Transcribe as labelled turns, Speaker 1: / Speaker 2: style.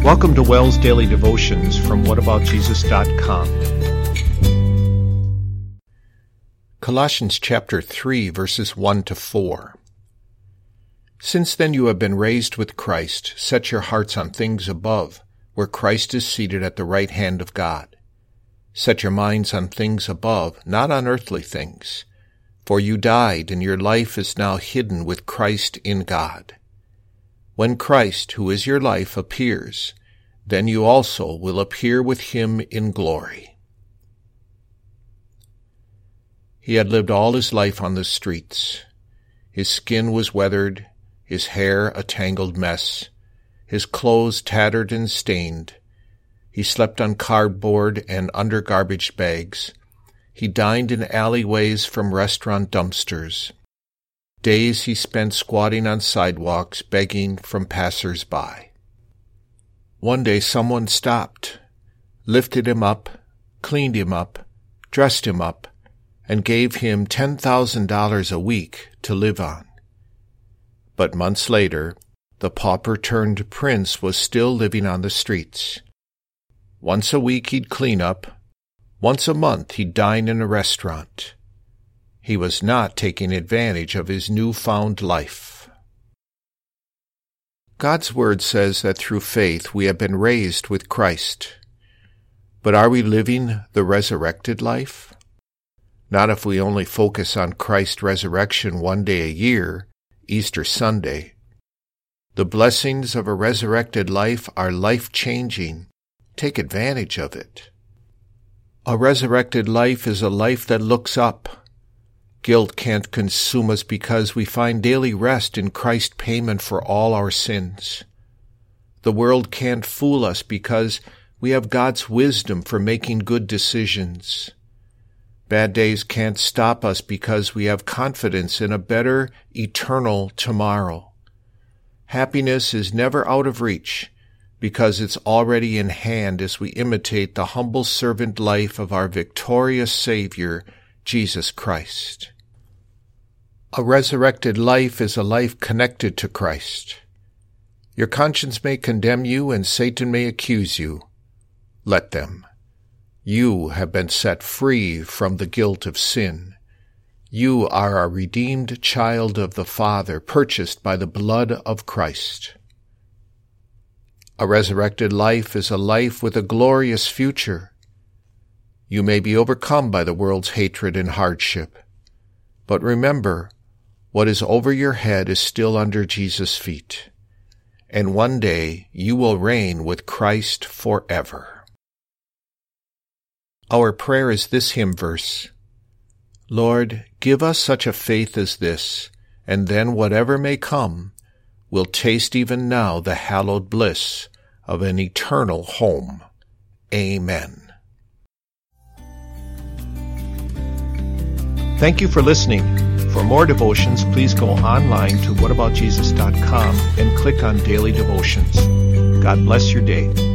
Speaker 1: Welcome to Wells Daily Devotions from whataboutjesus.com. Colossians chapter 3, verses 1 to 4. Since then you have been raised with Christ, set your hearts on things above, where Christ is seated at the right hand of God. Set your minds on things above, not on earthly things. For you died, and your life is now hidden with Christ in God. When Christ, who is your life, appears, then you also will appear with him in glory. He had lived all his life on the streets. His skin was weathered, his hair a tangled mess, his clothes tattered and stained. He slept on cardboard and under garbage bags. He dined in alleyways from restaurant dumpsters. Days he spent squatting on sidewalks, begging from passers-by. One day someone stopped, lifted him up, cleaned him up, dressed him up, and gave him $10,000 a week to live on. But months later, the pauper-turned-prince was still living on the streets. Once a week he'd clean up. Once a month he'd dine in a restaurant. He was not taking advantage of his newfound life. God's Word says that through faith we have been raised with Christ. But are we living the resurrected life? Not if we only focus on Christ's resurrection one day a year, Easter Sunday. The blessings of a resurrected life are life-changing. Take advantage of it. A resurrected life is a life that looks up. Guilt can't consume us because we find daily rest in Christ's payment for all our sins. The world can't fool us because we have God's wisdom for making good decisions. Bad days can't stop us because we have confidence in a better, eternal tomorrow. Happiness is never out of reach because it's already in hand as we imitate the humble servant life of our victorious Savior, Jesus Christ. A resurrected life is a life connected to Christ. Your conscience may condemn you and Satan may accuse you. Let them. You have been set free from the guilt of sin. You are a redeemed child of the Father, purchased by the blood of Christ. A resurrected life is a life with a glorious future. You may be overcome by the world's hatred and hardship, but remember, what is over your head is still under Jesus' feet, and one day you will reign with Christ forever. Our prayer is this hymn verse: Lord, give us such a faith as this, and then whatever may come, we'll taste even now the hallowed bliss of an eternal home. Amen. Thank you for listening. For more devotions, please go online to whataboutjesus.com and click on Daily Devotions. God bless your day.